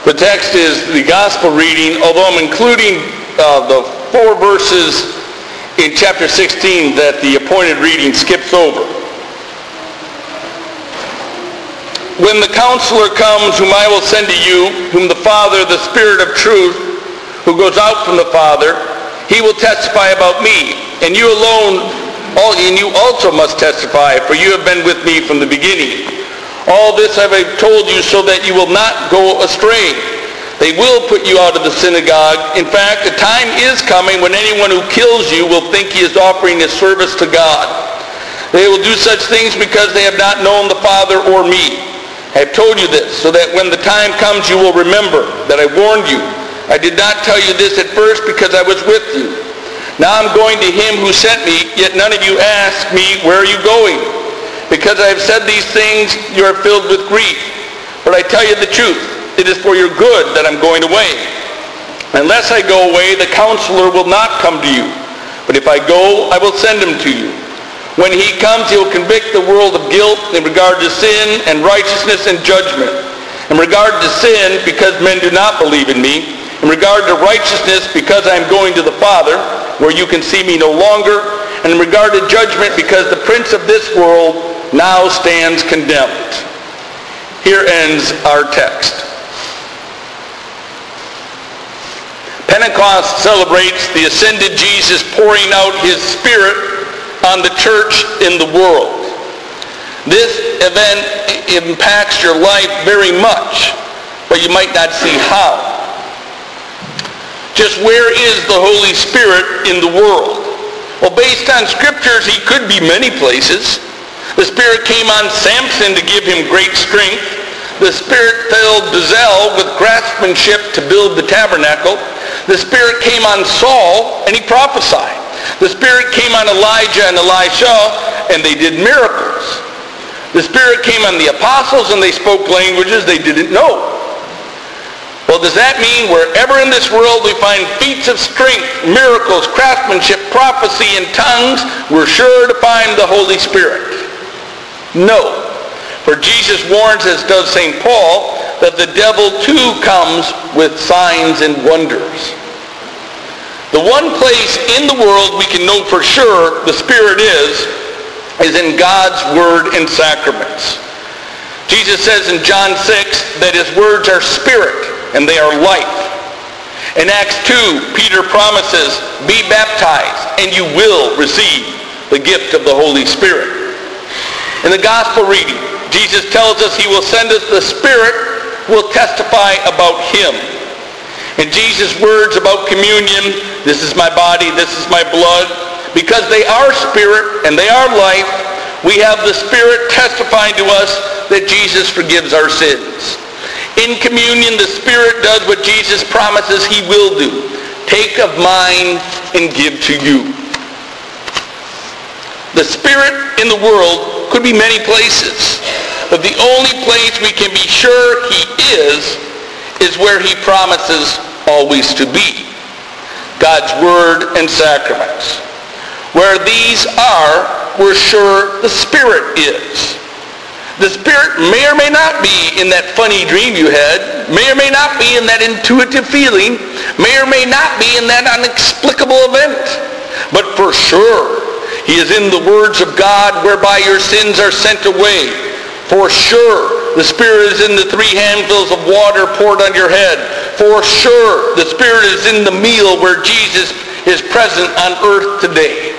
The text is the gospel reading, although I'm including the 4 verses in chapter 16 that the appointed reading skips over. When the Counselor comes, whom I will send to you, whom the Father, the Spirit of truth, who goes out from the Father, he will testify about me. And you alone, and you also must testify, for you have been with me from the beginning. All this have I told you so that you will not go astray. They will put you out of the synagogue. In fact, a time is coming when anyone who kills you will think he is offering his service to God. They will do such things because they have not known the Father or me. I have told you this, so that when the time comes you will remember that I warned you. I did not tell you this at first because I was with you. Now I'm going to him who sent me, yet none of you ask me, where are you going? Because I have said these things, you are filled with grief. But I tell you the truth, it is for your good that I'm going away. Unless I go away, the Counselor will not come to you. But if I go, I will send him to you. When he comes, he will convict the world of guilt in regard to sin and righteousness and judgment. In regard to sin, because men do not believe in me. In regard to righteousness, because I am going to the Father, where you can see me no longer. And in regard to judgment, because the prince of this world now stands condemned. Here ends our text. Pentecost celebrates the ascended Jesus pouring out his Spirit on the church in the world. This event impacts your life very much, but you might not see how. Just where is the Holy Spirit in the world? Well, based on scriptures, he could be many places. The Spirit came on Samson to give him great strength. The Spirit filled Bezalel with craftsmanship to build the tabernacle. The Spirit came on Saul, and he prophesied. The Spirit came on Elijah and Elisha, and they did miracles. The Spirit came on the apostles, and they spoke languages they didn't know. Well, does that mean wherever in this world we find feats of strength, miracles, craftsmanship, prophecy, and tongues, we're sure to find the Holy Spirit? No. For Jesus warns, as does St. Paul, that the devil too comes with signs and wonders. The one place in the world we can know for sure the Spirit is in God's Word and sacraments. Jesus says in John 6 that his words are spirit and they are life. In Acts 2, Peter promises, be baptized and you will receive the gift of the Holy Spirit. In the gospel reading, Jesus tells us he will send us the Spirit who will testify about him. In Jesus' words about communion, this is my body, this is my blood, because they are spirit and they are life, we have the Spirit testifying to us that Jesus forgives our sins. In communion, the Spirit does what Jesus promises he will do. Take of mine and give to you. The Spirit in the world could be many places, but the only place we can be sure he is where he promises always to be. God's Word and sacraments. Where these are, we're sure the Spirit is. The Spirit may or may not be in that funny dream you had, may or may not be in that intuitive feeling, may or may not be in that inexplicable event. But for sure, he is in the words of God whereby your sins are sent away. For sure, the Spirit is in the 3 handfuls of water poured on your head. For sure, the Spirit is in the meal where Jesus is present on earth today.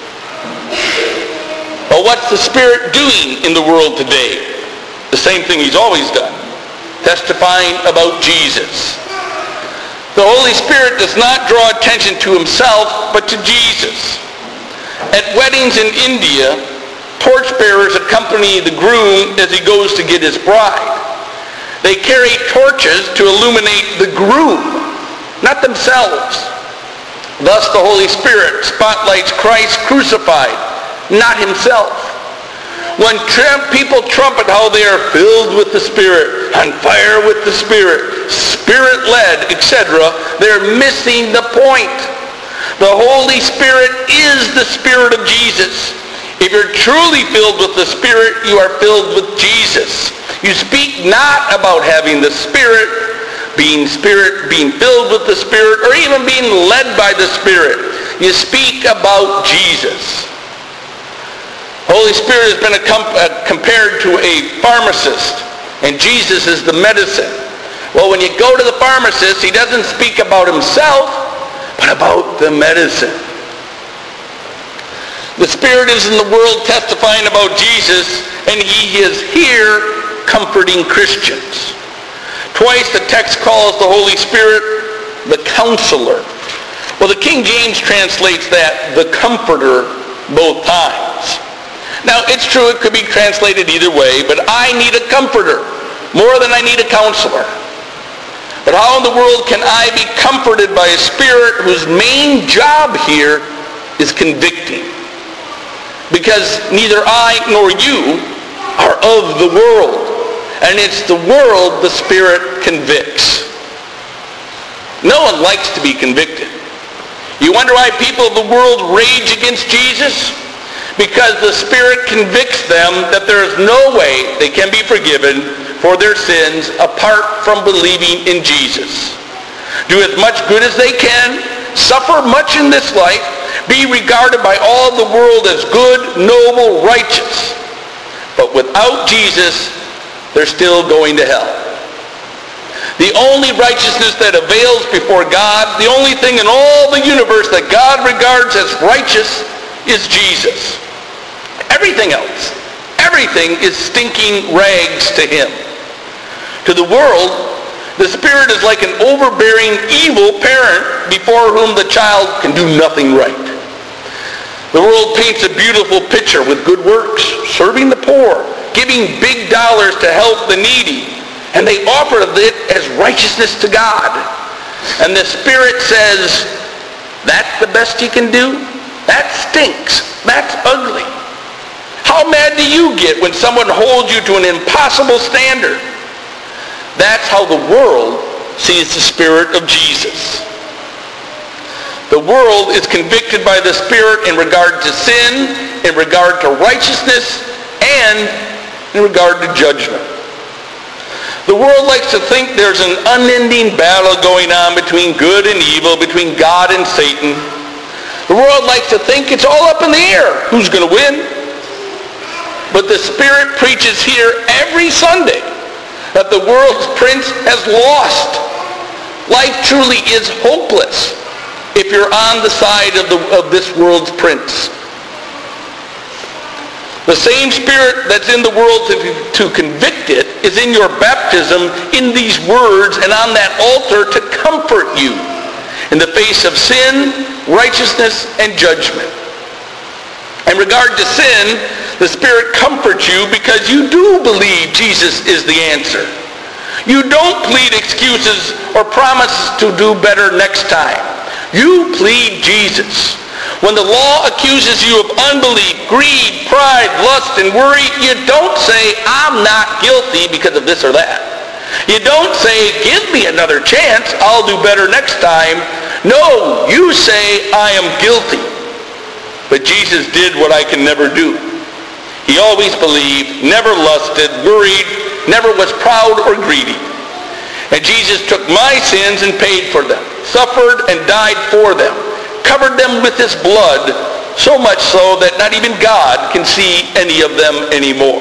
Well, what's the Spirit doing in the world today? The same thing he's always done. Testifying about Jesus. The Holy Spirit does not draw attention to himself, but to Jesus. At weddings in India, torchbearers accompany the groom as he goes to get his bride. They carry torches to illuminate the groom, not themselves. Thus the Holy Spirit spotlights Christ crucified, not himself. When people trumpet how they are filled with the Spirit, on fire with the Spirit, Spirit-led, etc., they're missing the point. The Holy Spirit is the Spirit of Jesus. If you're truly filled with the Spirit, you are filled with Jesus. You speak not about having the Spirit, being filled with the Spirit, or even being led by the Spirit. You speak about Jesus. Holy Spirit has been compared to a pharmacist, and Jesus is the medicine. Well, when you go to the pharmacist, he doesn't speak about himself, but about the medicine. The Spirit is in the world testifying about Jesus, and he is here comforting Christians. Twice the text calls the Holy Spirit the Counselor. Well, the King James translates that the Comforter both times. Now, it's true it could be translated either way, but I need a comforter more than I need a counselor. But how in the world can I be comforted by a Spirit whose main job here is convicting? Because neither I nor you are of the world. And it's the world the Spirit convicts. No one likes to be convicted. You wonder why people of the world rage against Jesus? Because the Spirit convicts them that there is no way they can be forgiven for their sins apart from believing in Jesus. Do as much good as they can, suffer much in this life, be regarded by all the world as good, noble, righteous. But without Jesus, they're still going to hell. The only righteousness that avails before God, the only thing in all the universe that God regards as righteous is Jesus. Everything else, everything is stinking rags to him. To the world, the Spirit is like an overbearing, evil parent before whom the child can do nothing right. The world paints a beautiful picture with good works, serving the poor, giving big dollars to help the needy, and they offer it as righteousness to God. And the Spirit says, that's the best you can do? That stinks. That's ugly. How mad do you get when someone holds you to an impossible standard? That's how the world sees the Spirit of Jesus. The world is convicted by the Spirit in regard to sin, in regard to righteousness, and in regard to judgment. The world likes to think there's an unending battle going on between good and evil, between God and Satan. The world likes to think it's all up in the air. Who's going to win? But the Spirit preaches here every Sunday that the world's prince has lost. Life truly is hopeless if you're on the side of this world's prince. The same Spirit that's in the world to convict it is in your baptism in these words and on that altar to comfort you in the face of sin, righteousness, and judgment. In regard to sin, the Spirit comforts you because you do believe Jesus is the answer. You don't plead excuses or promise to do better next time. You plead Jesus. When the law accuses you of unbelief, greed, pride, lust, and worry, you don't say, I'm not guilty because of this or that. You don't say, give me another chance, I'll do better next time. No, you say, I am guilty. But Jesus did what I can never do. He always believed, never lusted, worried, never was proud or greedy. And Jesus took my sins and paid for them, suffered and died for them, covered them with his blood, so much so that not even God can see any of them anymore.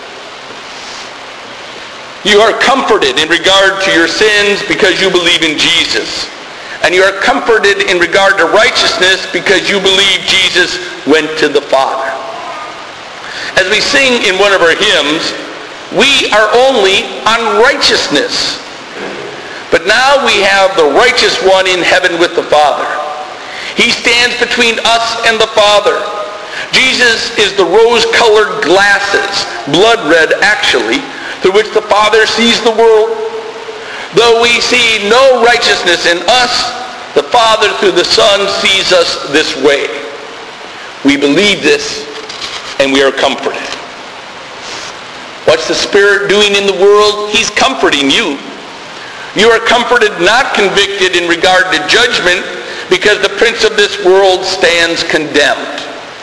You are comforted in regard to your sins because you believe in Jesus. And you are comforted in regard to righteousness because you believe Jesus went to the Father. As we sing in one of our hymns, we are only on righteousness. But now we have the righteous one in heaven with the Father. He stands between us and the Father. Jesus is the rose-colored glasses, blood red actually, through which the Father sees the world. Though we see no righteousness in us, the Father through the Son sees us this way. We believe this, and we are comforted. What's the Spirit doing in the world? He's comforting you. You are comforted, not convicted in regard to judgment, because the prince of this world stands condemned.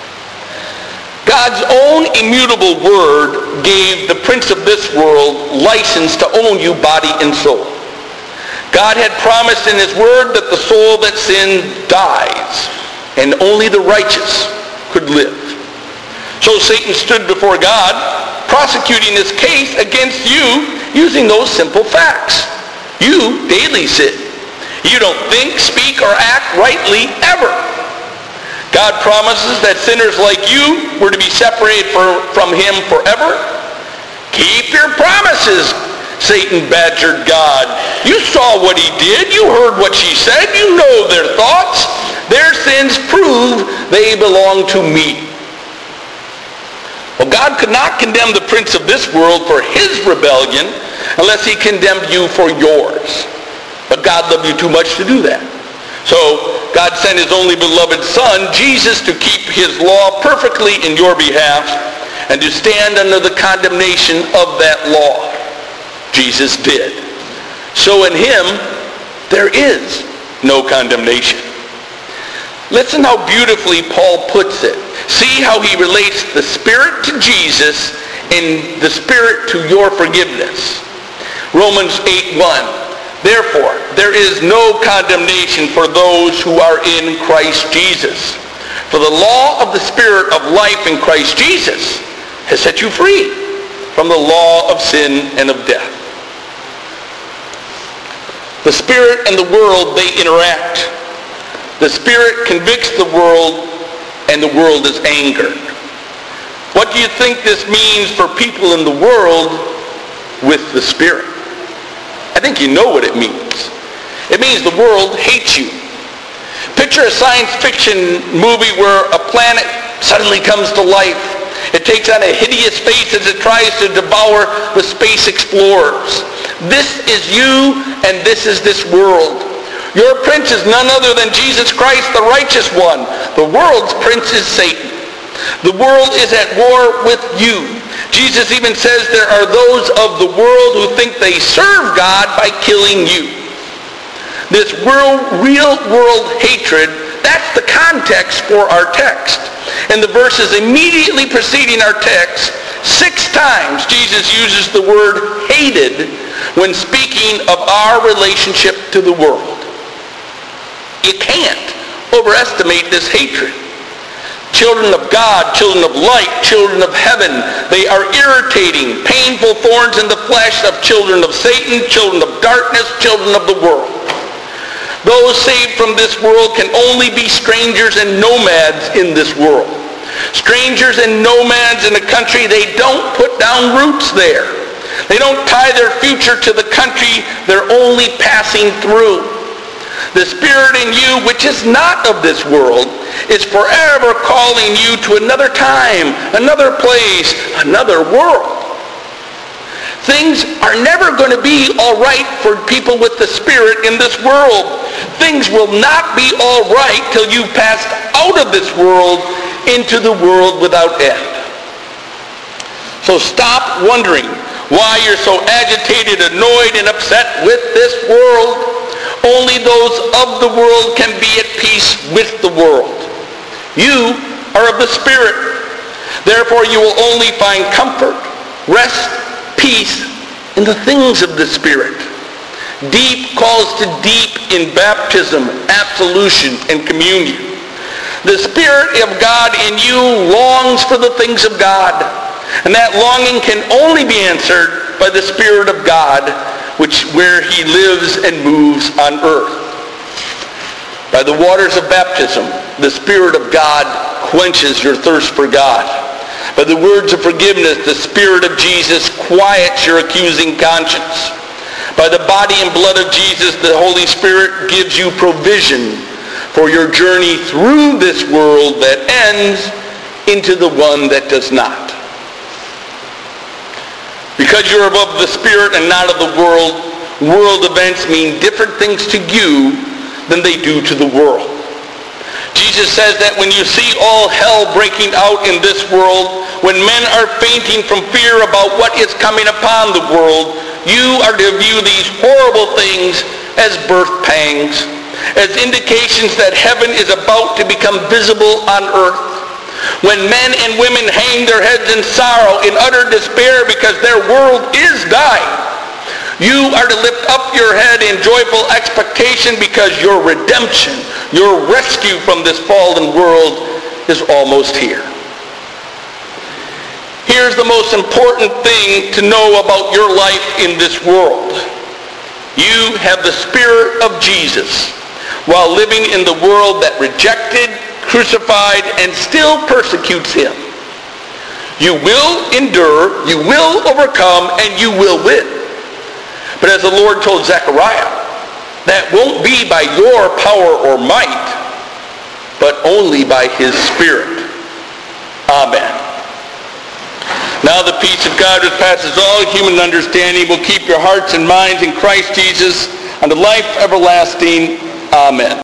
God's own immutable word gave the prince of this world license to own you body and soul. God had promised in his word that the soul that sins dies, and only the righteous could live. So Satan stood before God, prosecuting his case against you using those simple facts. You daily sin. You don't think, speak, or act rightly ever. God promises that sinners like you were to be separated from him forever. Keep your promises, Satan badgered God. You saw what he did. You heard what she said. You know their thoughts. Their sins prove they belong to me. Well, God could not condemn the prince of this world for his rebellion unless he condemned you for yours. But God loved you too much to do that. So God sent his only beloved Son, Jesus, to keep his law perfectly in your behalf and to stand under the condemnation of that law. Jesus did. So in him, there is no condemnation. Listen how beautifully Paul puts it. See how he relates the Spirit to Jesus and the Spirit to your forgiveness. Romans 8:1. Therefore, there is no condemnation for those who are in Christ Jesus. For the law of the Spirit of life in Christ Jesus has set you free from the law of sin and of death. The Spirit and the world, they interact. The Spirit convicts the world, and the world is angered. What do you think this means for people in the world with the Spirit? I think you know what it means. It means the world hates you. Picture a science fiction movie where a planet suddenly comes to life. It takes on a hideous face as it tries to devour the space explorers. This is you, and this is this world. Your prince is none other than Jesus Christ, the righteous one. The world's prince is Satan. The world is at war with you. Jesus even says there are those of the world who think they serve God by killing you. This real world hatred, that's the context for our text. In the verses immediately preceding our text, 6 times Jesus uses the word hated when speaking of our relationship to the world. You can't overestimate this hatred. Children of God, children of light, children of heaven, they are irritating, painful thorns in the flesh of children of Satan, children of darkness, children of the world. Those saved from this world can only be strangers and nomads in this world. Strangers and nomads in a country, they don't put down roots there. They don't tie their future to the country they're only passing through. The Spirit in you, which is not of this world, is forever calling you to another time, another place, another world. Things are never going to be all right for people with the Spirit in this world. Things will not be all right till you've passed out of this world into the world without end. So stop wondering why you're so agitated, annoyed, and upset with this world. Only those of the world can be at peace with the world. You are of the Spirit. Therefore, you will only find comfort, rest, peace in the things of the Spirit. Deep calls to deep in baptism, absolution, and communion. The Spirit of God in you longs for the things of God. And that longing can only be answered by the Spirit of God, where he lives and moves on earth. By the waters of baptism, the Spirit of God quenches your thirst for God. By the words of forgiveness, the Spirit of Jesus quiets your accusing conscience. By the body and blood of Jesus, the Holy Spirit gives you provision for your journey through this world that ends into the one that does not. Because you're above the Spirit and not of the world, world events mean different things to you than they do to the world. Jesus says that when you see all hell breaking out in this world, when men are fainting from fear about what is coming upon the world, you are to view these horrible things as birth pangs, as indications that heaven is about to become visible on earth. When men and women hang their heads in sorrow, in utter despair because their world is dying, You are to lift up your head in joyful expectation because your redemption, your rescue from this fallen world is almost here. Here's the most important thing to know about your life in this world. You have the Spirit of Jesus while living in the world that rejected, crucified, and still persecutes him. You will endure, you will overcome, and you will win. But as the Lord told Zechariah, that won't be by your power or might, but only by his Spirit. Amen. Now the peace of God which passes all human understanding will keep your hearts and minds in Christ Jesus unto life everlasting. Amen.